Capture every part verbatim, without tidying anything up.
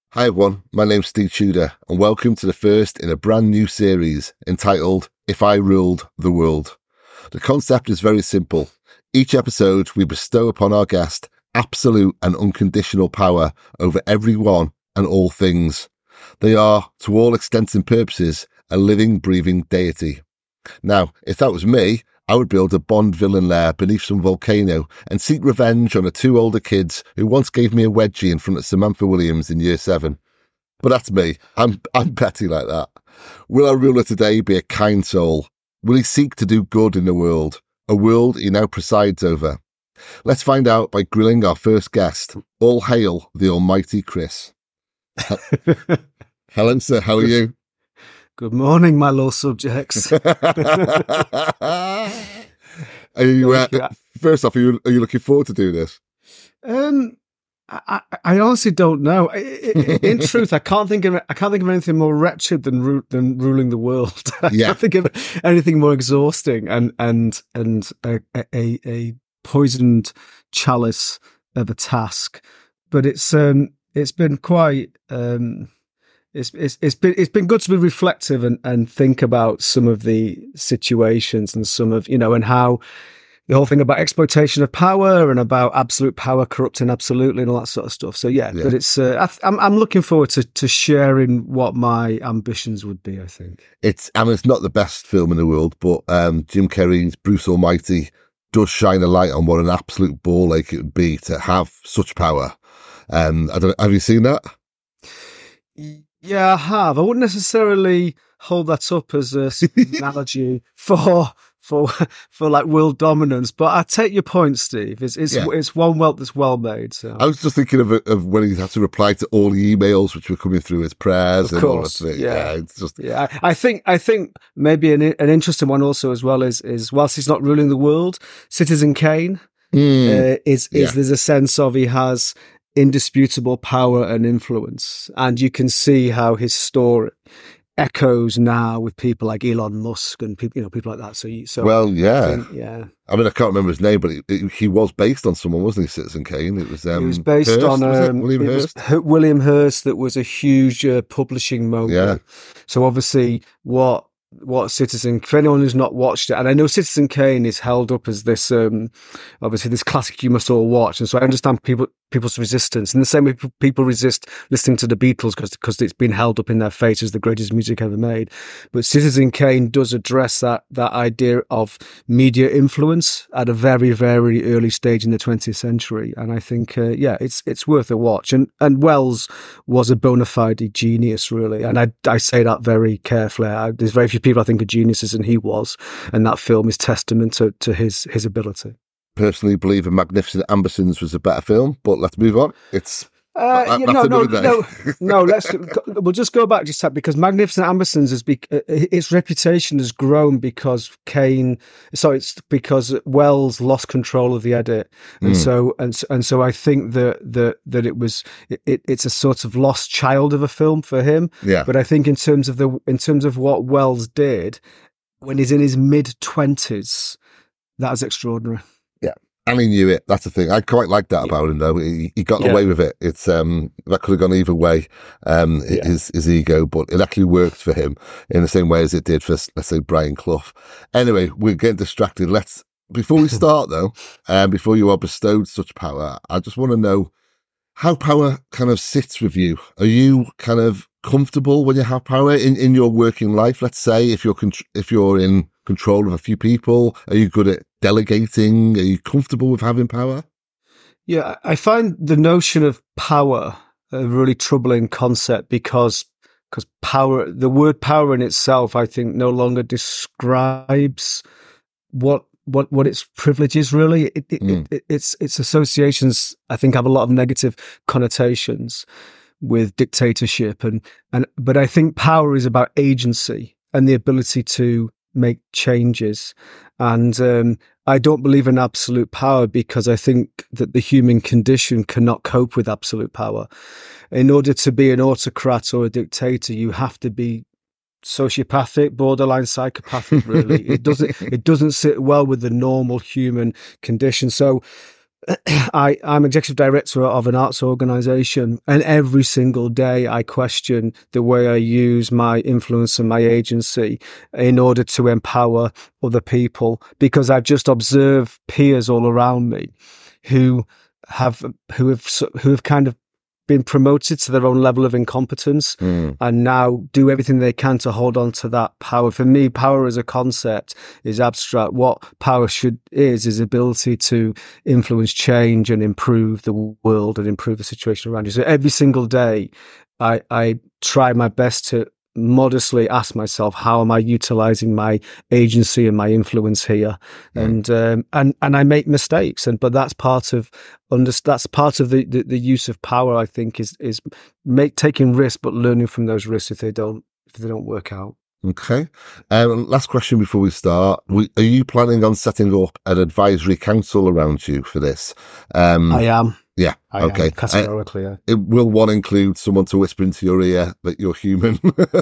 Hi everyone, my name's Steve Tudor and welcome to the first in a brand new series entitled If I Ruled the World. The concept is very simple. Each episode we bestow upon our guest absolute and unconditional power over everyone and all things. They are, to all extents and purposes, a living, breathing deity. Now, if that was me, I would build a Bond villain lair beneath some volcano and seek revenge on the two older kids who once gave me a wedgie in front of Samantha Williams in year seven. But that's me. I'm I'm petty like that. Will our ruler today be a kind soul? Will he seek to do good in the world? A world he now presides over? Let's find out by grilling our first guest. All hail the almighty Chris. Helen, sir, how are you? Good morning, my law subjects. Are you, uh, first off, are you, are you looking forward to doing this? Um, I, I honestly don't know. In truth, I can't think of I can't think of anything more wretched than ru- than ruling the world. I Yeah. can't think of anything more exhausting and and and a, a a poisoned chalice of a task. But it's um it's been quite um. It's, it's it's been it's been good to be reflective and, and think about some of the situations and some of you know and how the whole thing about exploitation of power and about absolute power corrupting absolutely and all that sort of stuff. So yeah, Yeah. but it's uh, I th- I'm I'm looking forward to to sharing what my ambitions would be. I think It's, I mean, it's not the best film in the world, but um, Jim Carrey's Bruce Almighty does shine a light on what an absolute ball ache it would be to have such power. Um, I don't, have you seen that? Yeah, I have. I wouldn't necessarily hold that up as a s- analogy for for for like world dominance, but I take your point, Steve. It's it's Yeah. it's one well that's well made. So. I was just thinking of of when he had to reply to all the emails which were coming through his prayers Of and all course, that. yeah. yeah, it's just Yeah, I I think I think maybe an an interesting one also as well is is whilst he's not ruling the world, Citizen Kane mm, uh, is is yeah. there's a sense of he has indisputable power and influence, and you can see how his story echoes now with people like Elon Musk and people you know people like that. So you, so well, I yeah. think, yeah. I mean, I can't remember his name, but it, it, he was based on someone, wasn't he, Citizen Kane? It was. Um, It was based Hearst, on was it? um, William it was Hearst. H- William Hearst. That was a huge uh, publishing mogul. Yeah. So obviously, what what Citizen for anyone who's not watched it, and I know Citizen Kane is held up as this um, obviously this classic you must all watch, and so I understand people people's resistance in the same way p- people resist listening to the Beatles because because it's been held up in their face as the greatest music ever made. But Citizen Kane does address that that idea of media influence at a very very early stage in the twentieth century, and I think uh, yeah, it's it's worth a watch. And and Wells was a bona fide genius, really, and I I say that very carefully. I, there's very few people I think are geniuses, and he was, and that film is testament to to his his ability. Personally, believe in Magnificent Ambersons was a better film, but let's move on. It's Uh, that- yeah, that's no, no, another day. no, no. Let's we'll just go back just a sec, because Magnificent Ambersons has be, uh, its reputation has grown because Kane. So it's because Wells lost control of the edit, and Mm. so and so- and so I think that that that it was it, it's a sort of lost child of a film for him. Yeah. But I think in terms of the in terms of what Wells did when he's in his mid twenties, that is extraordinary. And he knew it. That's the thing. I quite like that about him, though. He, he got Yeah. away with it. It's um that could have gone either way. Um, Yeah. his his ego, but it actually worked for him in the same way as it did for, let's say, Brian Clough. Anyway, we're getting distracted. Let's before we start though, um, before you are bestowed such power, I just want to know how power kind of sits with you. Are you kind of comfortable when you have power in, in your working life? Let's say if you're contr- if you're in control of a few people, are you good at delegating? Are you comfortable with having power? Yeah, I find the notion of power a really troubling concept because because power, the word power in itself, I think, no longer describes what what what its privilege is. Really, it, it, Mm. it, its its associations, I think, have a lot of negative connotations with dictatorship, and and but I think power is about agency and the ability to make changes. And um, I don't believe in absolute power because I think that the human condition cannot cope with absolute power. In order to be an autocrat or a dictator, you have to be sociopathic, borderline psychopathic. Really, it doesn't it doesn't sit well with the normal human condition. So I, I'm executive director of an arts organisation, and every single day I question the way I use my influence and my agency in order to empower other people, because I've just observed peers all around me who have who have who have kind of been promoted to their own level of incompetence mm. and now do everything they can to hold on to that power. For me, power as a concept is abstract. What power should is is ability to influence change and improve the world and improve the situation around you. So every single day, I, I try my best to modestly ask myself, how am I utilizing my agency and my influence here? Mm. And um, and and I make mistakes, and but that's part of under, that's part of the, the, the use of power. I think is is make taking risks, but learning from those risks if they don't if they don't work out. Okay. Um, last question before we start: we, Are you planning on setting up an advisory council around you for this? Um, I am. Yeah. I okay. Am, categorically, yeah. It, will one include someone to whisper into your ear that you're human?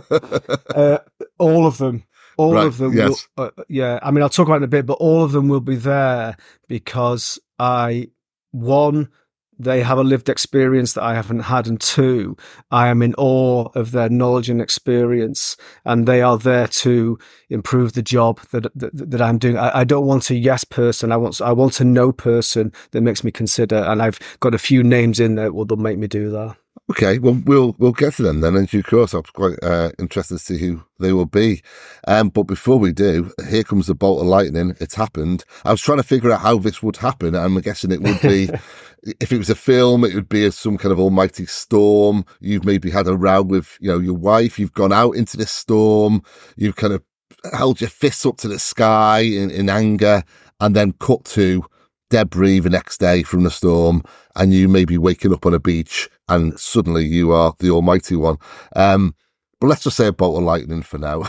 uh, all of them. All right, of them. Yes. Will, uh, yeah. I mean, I'll talk about it in a bit, but all of them will be there because I, one, they have a lived experience that I haven't had, and two, I am in awe of their knowledge and experience, and they are there to improve the job that that, that I'm doing. I, I don't want a yes person. I want I want a no person that makes me consider, and I've got a few names in there that will make me do that. Okay, well, we'll we'll get to them then in due course. I'm quite uh, interested to see who they will be. Um, but before we do, here comes the bolt of lightning. It's happened. I was trying to figure out how this would happen. I'm guessing it would be, if it was a film, it would be a, some kind of almighty storm. You've maybe had a row with, you know, your wife. You've gone out into this storm. You've kind of held your fists up to the sky in, in anger, and then cut to debris the next day from the storm, and you may be waking up on a beach and suddenly you are the almighty one. Um, but let's just say a bolt of lightning for now.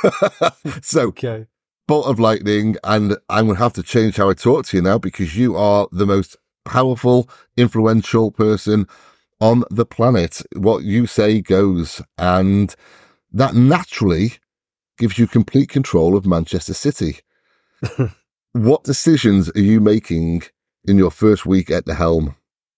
so, okay. Bolt of lightning, and I'm going to have to change how I talk to you now because you are the most powerful, influential person on the planet. What you say goes, and that naturally gives you complete control of Manchester City. What decisions are you making in your first week at the helm?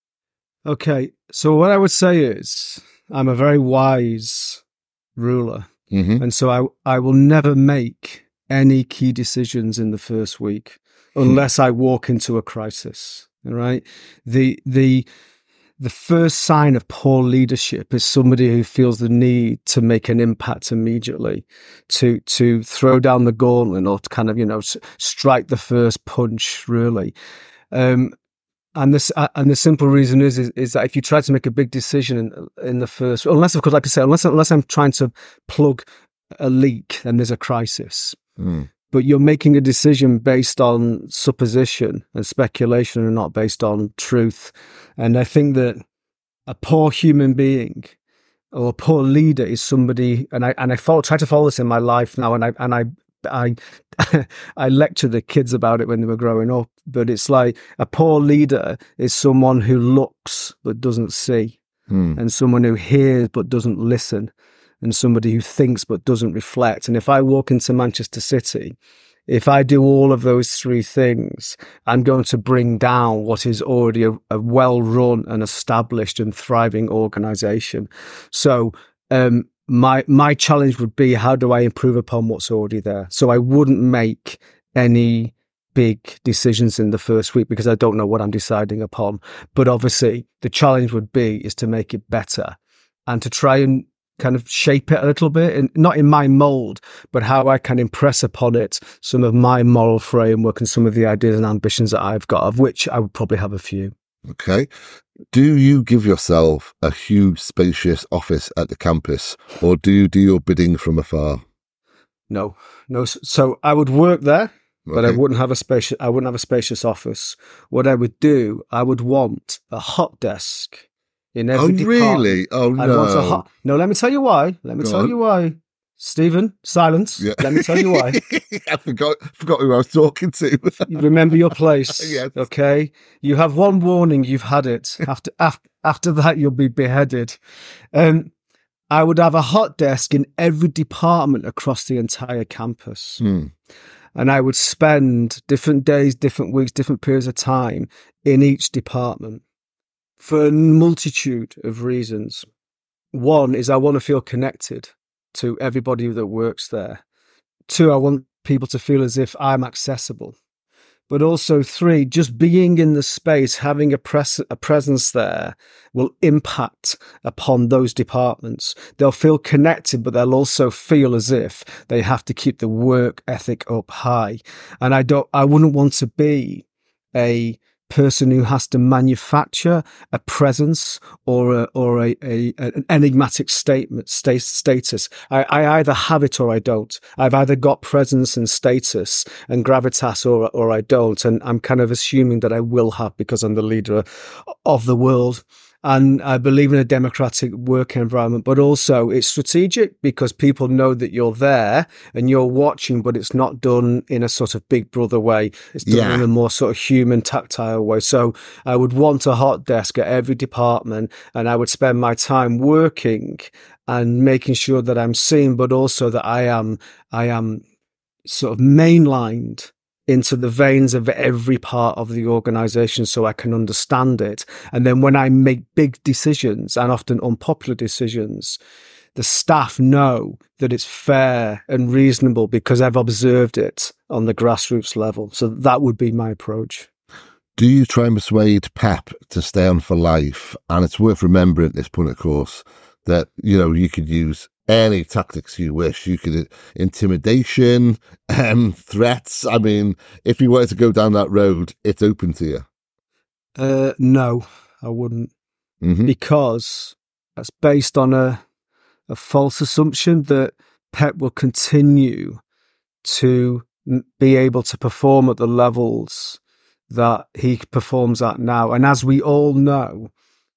Okay, so what I would say is I'm a very wise ruler. Mm-hmm. And so I, I will never make any key decisions in the first week unless I walk into a crisis. All right. The, the, the first sign of poor leadership is somebody who feels the need to make an impact immediately, to, to throw down the gauntlet or to kind of, you know, strike the first punch, really. Um, And this, uh, and the simple reason is, is, is that if you try to make a big decision in, in the first, unless of course, like I say, unless, unless I'm trying to plug a leak, then there's a crisis. Mm. But you're making a decision based on supposition and speculation and not based on truth. And I think that a poor human being or a poor leader is somebody, and I, and I follow, try to follow this in my life now. And I, and I, I, I lecture the kids about it when they were growing up, but it's like a poor leader is someone who looks but doesn't see, mm. and someone who hears but doesn't listen, and somebody who thinks but doesn't reflect. And if I walk into Manchester City, if I do all of those three things, I'm going to bring down what is already a, a well-run and established and thriving organisation. So, um, My my challenge would be, how do I improve upon what's already there? So I wouldn't make any big decisions in the first week because I don't know what I'm deciding upon. But obviously, the challenge would be is to make it better and to try and kind of shape it a little bit, and not in my mold, but how I can impress upon it some of my moral framework and some of the ideas and ambitions that I've got, of which I would probably have a few. Okay. Do you give yourself a huge, spacious office at the campus, or do you do your bidding from afar? No, no. So I would work there, but Okay. I wouldn't have a spacious. I wouldn't have a spacious office. What I would do, I would want a hot desk in every Oh, department. really? Oh, I'd want a no. hot. No, let me tell you why. Let me Go tell on. you why. Stephen, silence. Yeah. Let me tell you why. I forgot forgot who I was talking to. You remember your place. Yes. Okay. You have one warning. You've had it. After after after that, you'll be beheaded. Um, I would have a hot desk in every department across the entire campus. Hmm. and I would spend different days, different weeks, different periods of time in each department for a multitude of reasons. One is I want to feel connected to everybody that works there. Two, I want people to feel as if I'm accessible. But also three, just being in the space, having a, pres- a presence there will impact upon those departments. They'll feel connected, but they'll also feel as if they have to keep the work ethic up high. And I don't, I wouldn't want to be a person who has to manufacture a presence or a, or a, a an enigmatic statement state, status. I, I either have it or I don't. I've either got presence and status and gravitas or or I don't, and I'm kind of assuming that I will have because I'm the leader of the world. And I believe in a democratic work environment, but also it's strategic because people know that you're there and you're watching, but it's not done in a sort of big brother way. It's done yeah. in a more sort of human, tactile way. So I would want a hot desk at every department, and I would spend my time working and making sure that I'm seen, but also that I am, I am sort of mainlined into the veins of every part of the organization so I can understand it. And then when I make big decisions, and often unpopular decisions, the staff know that it's fair and reasonable because I've observed it on the grassroots level. So that would be my approach. Do you try and persuade Pep to stay on for life? And it's worth remembering at this point, of course, that, you know, you could use any tactics you wish. You could intimidation, um, threats. I mean, if you were to go down that road, it's open to you. Uh, no, I wouldn't, mm-hmm. because that's based on a a false assumption that Pep will continue to be able to perform at the levels that he performs at now. And as we all know,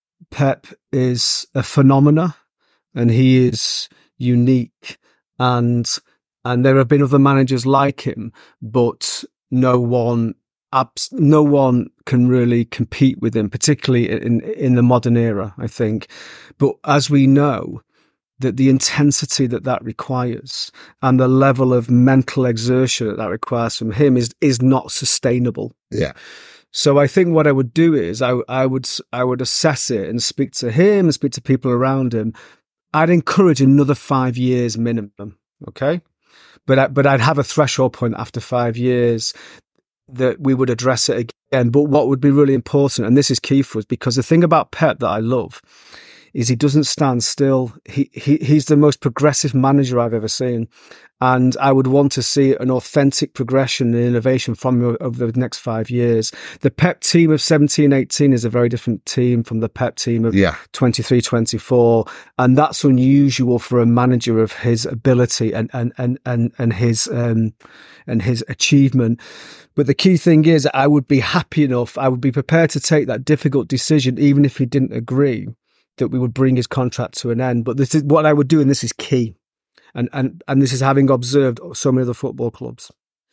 Pep is a phenomena, and he is unique, and and there have been other managers like him, but no one abs- no one can really compete with him, particularly in in the modern era, I think. But as we know, that the intensity that that requires and the level of mental exertion that that requires from him is is not sustainable. Yeah. So I think what I would do is I I would I would assess it and speak to him and speak to people around him. I'd encourage another five years minimum, okay? But I, but I'd have a threshold point after five years that we would address it again. But what would be really important, and this is key for us, because the thing about Pep that I love is he doesn't stand still. He he he's the most progressive manager I've ever seen. And I would want to see an authentic progression and innovation from him over the next five years. The Pep team of seventeen eighteen is a very different team from the Pep team of yeah. twenty-three twenty-four. And that's unusual for a manager of his ability and and and and, and his um and his achievement. But the key thing is I would be happy enough, I would be prepared to take that difficult decision, even if he didn't agree, that we would bring his contract to an end. But this is what I would do, and this is key. And, and and this is having observed so many other football clubs.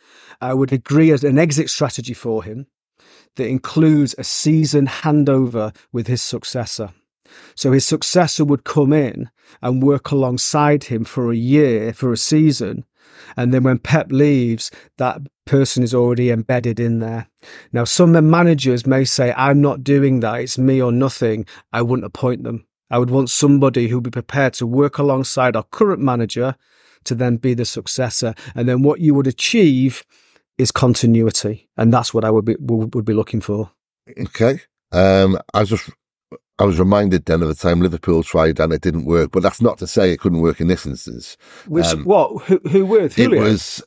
I would agree as an exit strategy for him that includes a season handover with his successor. So his successor would come in and work alongside him for a year, for a season. And then when Pep leaves, that person is already embedded in there. Now, some managers may say, I'm not doing that, it's me or nothing. I wouldn't appoint them. I would want somebody who'd be prepared to work alongside our current manager to then be the successor. And then what you would achieve is continuity. And that's what I would be would be looking for. Okay. Um, I was just I was reminded then of the time Liverpool tried and it didn't work, but that's not to say it couldn't work in this instance. Which um, what? Who, who with? Houllier? It was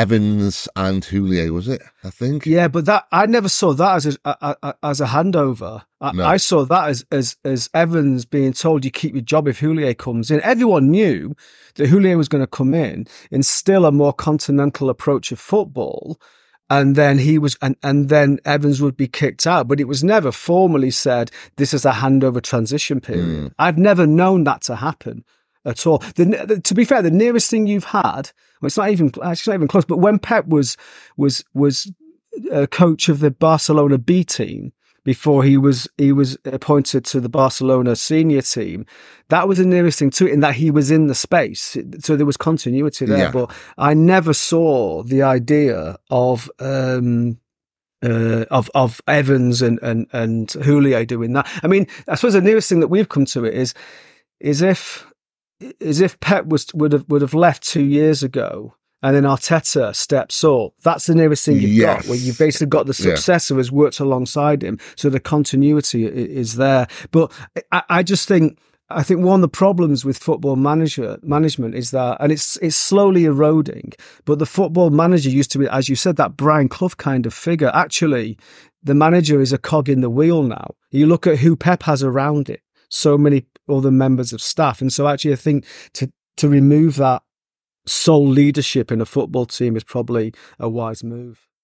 Evans and Houllier, was it? I think. Yeah, but that I never saw that as a, a, a as a handover. I, no. I saw that as, as as Evans being told you keep your job if Houllier comes in. Everyone knew that Houllier was going to come in, instill a more continental approach of football. And then he was, and, and then Evans would be kicked out, but it was never formally said, this is a handover transition period. Mm. I've never known that to happen at all. The, the, to be fair, the nearest thing you've had, well, it's not even, actually not even close, but when Pep was, was, was a coach of the Barcelona B team before he was he was appointed to the Barcelona senior team. That was the nearest thing to it, in that he was in the space, so there was continuity there. Yeah. But I never saw the idea of um, uh, of of Evans and and and Julio doing that. I mean, I suppose the nearest thing that we've come to it is is if is if Pep was would have would have left two years ago. And then Arteta steps up. That's the nearest thing you've Yes. got, where you've basically got the successor who has worked alongside him. So the continuity i- is there. But I, I just think, I think one of the problems with football manager management is that, and it's it's slowly eroding, but the football manager used to be, as you said, that Brian Clough kind of figure. Actually, the manager is a cog in the wheel now. You look at who Pep has around it, so many other members of staff. And so actually I think to to remove that sole leadership in a football team is probably a wise move.